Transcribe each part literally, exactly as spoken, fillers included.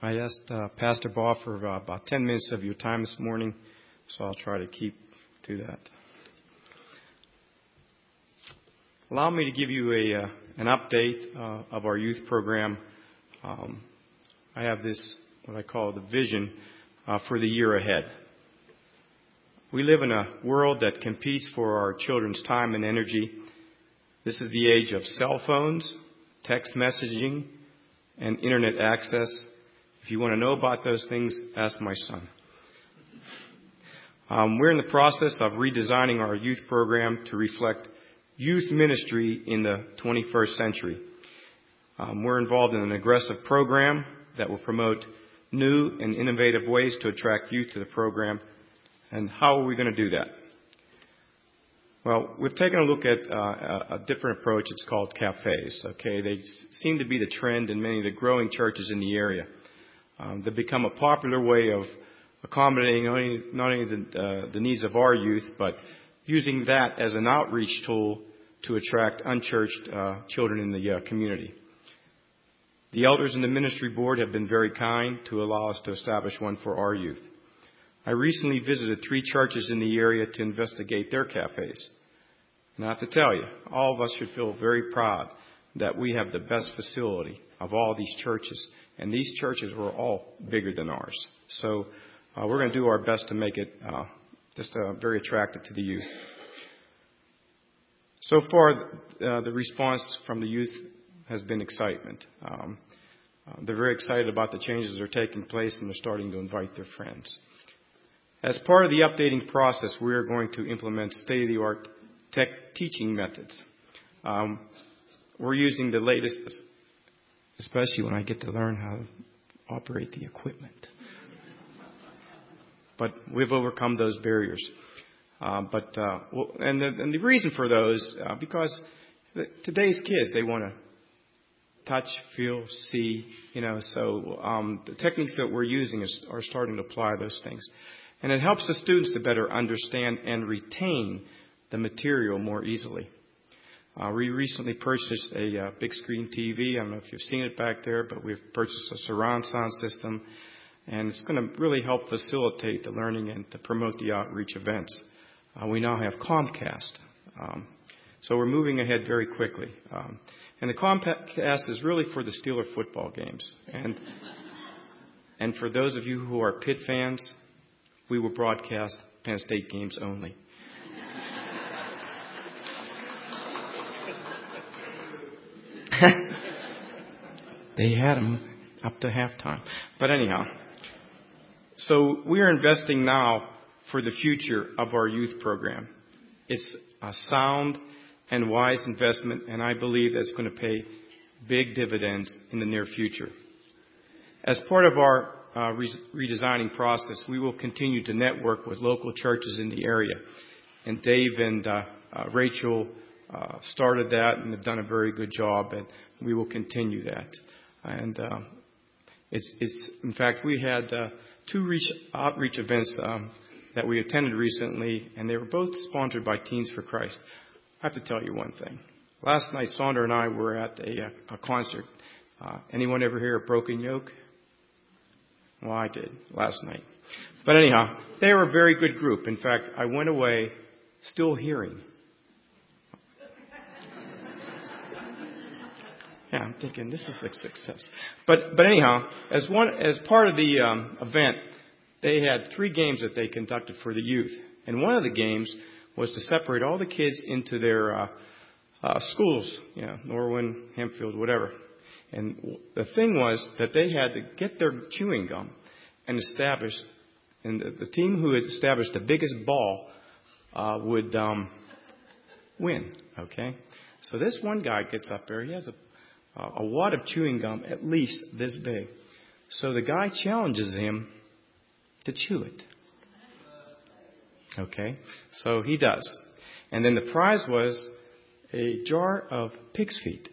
I asked uh, Pastor Baugh for uh, about ten minutes of your time this morning, so I'll try to keep to that. Allow me to give you a uh, an update uh, of our youth program. Um, I have this, what I call the vision uh, for the year ahead. We live in a world that competes for our children's time and energy. This is the age of cell phones, text messaging, and internet access. If you want to know about those things, ask my son. Um, we're in the process of redesigning our youth program to reflect youth ministry in the twenty-first century. Um, we're involved in an aggressive program that will promote new and innovative ways to attract youth to the program. And how are we going to do that? Well, we've taken a look at uh, a different approach. It's called cafes. Okay, they seem to be the trend in many of the growing churches in the area. Um, they've become a popular way of accommodating not only, not only the, uh, the needs of our youth, but using that as an outreach tool to attract unchurched uh, children in the uh, community. The elders in the ministry board have been very kind to allow us to establish one for our youth. I recently visited three churches in the area to investigate their cafes. And I have to tell you, all of us should feel very proud that we have the best facility of all these churches. And these churches were all bigger than ours. So uh, we're going to do our best to make it uh, just uh, very attractive to the youth. So far, uh, the response from the youth has been excitement. Um, uh, they're very excited about the changes that are taking place, and they're starting to invite their friends. As part of the updating process, we are going to implement state-of-the-art tech teaching methods. Um, we're using the latest, especially when I get to learn how to operate the equipment. But we've overcome those barriers. Uh, but uh, well, and, the, and the reason for those, uh, because the, today's kids, they want to touch, feel, see, you know. So um, the techniques that we're using is, are starting to apply those things. And it helps the students to better understand and retain the material more easily. Uh, we recently purchased a uh, big screen T V. I don't know if you've seen it back there, but we've purchased a surround sound system. And it's going to really help facilitate the learning and to promote the outreach events. Uh, we now have Comcast. Um, so we're moving ahead very quickly. Um, and the Comcast is really for the Steeler football games. And, and for those of you who are Pitt fans, we will broadcast Penn State games only. They had them up to halftime. But anyhow, so we are investing now for the future of our youth program. It's a sound and wise investment, and I believe that's going to pay big dividends in the near future. As part of our Uh, re- redesigning process, we will continue to network with local churches in the area. And Dave and uh, uh, Rachel uh, started that and have done a very good job, and we will continue that. And uh, it's, it's, in fact, we had uh, two reach, outreach events um, that we attended recently, and they were both sponsored by Teens for Christ. I have to tell you one thing. Last night, Saundra and I were at a, a concert. Uh, anyone ever hear of Broken Yoke? Well, I did last night. But anyhow, they were a very good group. In fact, I went away still hearing. Yeah, I'm thinking this is a success. But but anyhow, as one as part of the um, event, they had three games that they conducted for the youth. And one of the games was to separate all the kids into their uh, uh, schools, you know, Norwin, Hempfield, whatever. And the thing was that they had to get their chewing gum and establish, and the, the team who had established the biggest ball uh, would um, win. Okay, so this one guy gets up there. He has a, a wad of chewing gum at least this big. So the guy challenges him to chew it. Okay, so he does, and then the prize was a jar of pig's feet.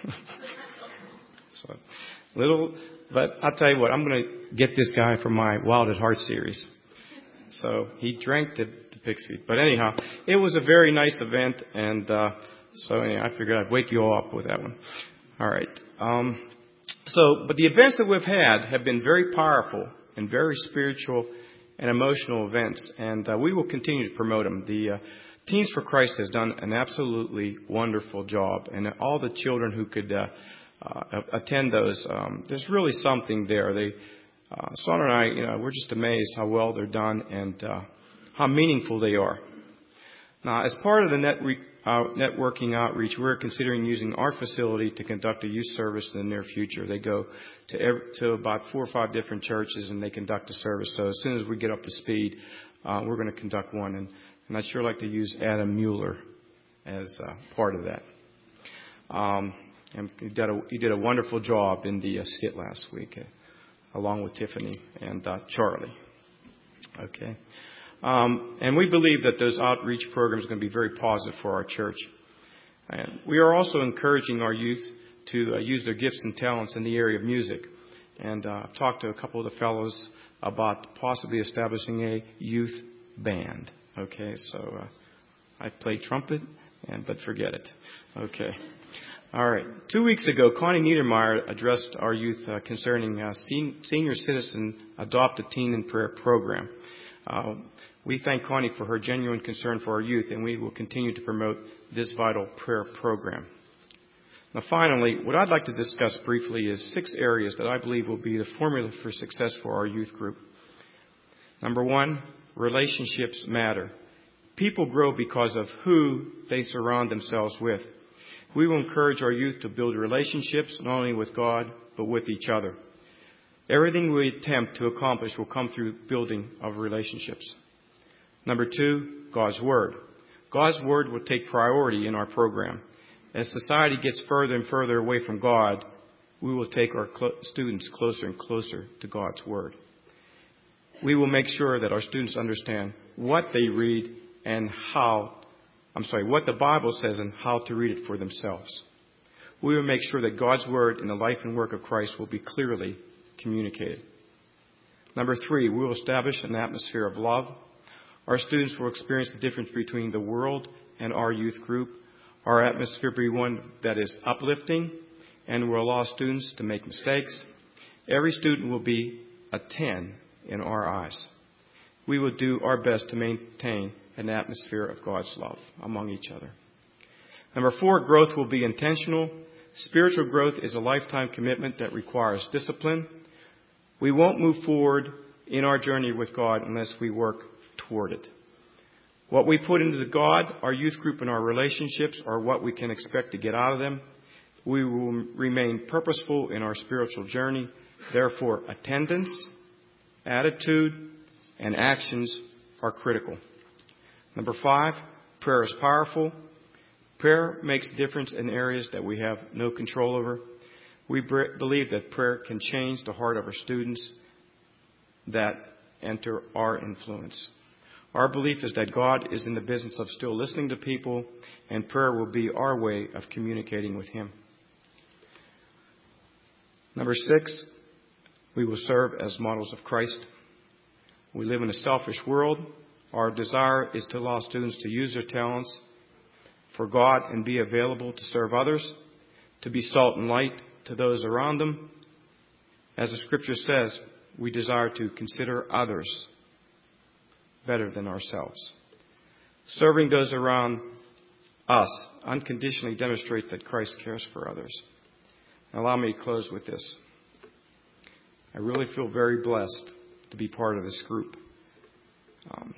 So, little, but I'll tell you what, I'm going to get this guy for my Wild at Heart series. So he drank the, the pig's feet. But anyhow, it was a very nice event, and uh, so anyway, I figured I'd wake you all up with that one. All right. Um, So, but the events that we've had have been very powerful and very spiritual and emotional events, and uh, we will continue to promote them. The uh, Teens for Christ has done an absolutely wonderful job, and all the children who could uh, uh, attend those, um, there's really something there. They, uh, Son and I, you know, we're just amazed how well they're done and uh, how meaningful they are. Now, as part of the net re- uh, networking outreach, we're considering using our facility to conduct a youth service in the near future. They go to every, to about four or five different churches, and they conduct a service. So as soon as we get up to speed, uh, we're going to conduct one. And, and I'd sure like to use Adam Mueller as uh, part of that. Um, and he did, a, he did a wonderful job in the uh, skit last week, uh, along with Tiffany and uh, Charlie. Okay. Um, and we believe that those outreach programs are going to be very positive for our church. And we are also encouraging our youth to uh, use their gifts and talents in the area of music. And uh, I've talked to a couple of the fellows about possibly establishing a youth band. Okay, so uh, I play trumpet, and but forget it. Okay. All right. Two weeks ago, Connie Niedermeyer addressed our youth uh, concerning uh, sen- senior citizen adopt a teen in prayer program. Uh, we thank Connie for her genuine concern for our youth, and we will continue to promote this vital prayer program. Now, finally, what I'd like to discuss briefly is six areas that I believe will be the formula for success for our youth group. Number one, relationships matter. People grow because of who they surround themselves with. We will encourage our youth to build relationships not only with God, but with each other. Everything we attempt to accomplish will come through building of relationships. Number two, God's Word. God's Word will take priority in our program. As society gets further and further away from God, we will take our cl- students closer and closer to God's Word. We will make sure that our students understand what they read and how, I'm sorry, what the Bible says and how to read it for themselves. We will make sure that God's Word in the life and work of Christ will be clearly communicated. Number three, we will establish an atmosphere of love. Our students will experience the difference between the world and our youth group. Our atmosphere will be one that is uplifting and will allow students to make mistakes. Every student will be a ten in our eyes. We will do our best to maintain an atmosphere of God's love among each other. Number four, growth will be intentional. Spiritual growth is a lifetime commitment that requires discipline. We won't move forward in our journey with God unless we work toward it. What we put into the God, our youth group, and our relationships are what we can expect to get out of them. We will remain purposeful in our spiritual journey. Therefore, attendance, attitude, and actions are critical. Number five, prayer is powerful. Prayer makes a difference in areas that we have no control over. We believe that prayer can change the heart of our students that enter our influence. Our belief is that God is in the business of still listening to people, and prayer will be our way of communicating with Him. Number six, we will serve as models of Christ. We live in a selfish world. Our desire is to allow students to use their talents for God and be available to serve others, to be salt and light to those around them. As the Scripture says, we desire to consider others better than ourselves. Serving those around us unconditionally demonstrates that Christ cares for others. Now, allow me to close with this. I really feel very blessed to be part of this group. Um,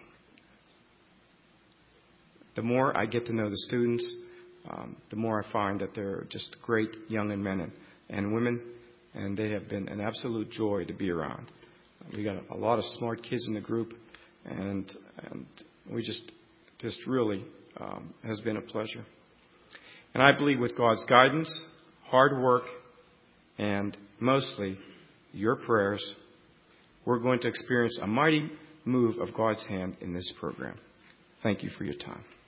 the more I get to know the students, um, the more I find that they're just great young men and, and women, and they have been an absolute joy to be around. We got a, a lot of smart kids in the group, and and we just just really um, has been a pleasure. And I believe with God's guidance, hard work, and mostly your prayers, we're going to experience a mighty move of God's hand in this program. Thank you for your time.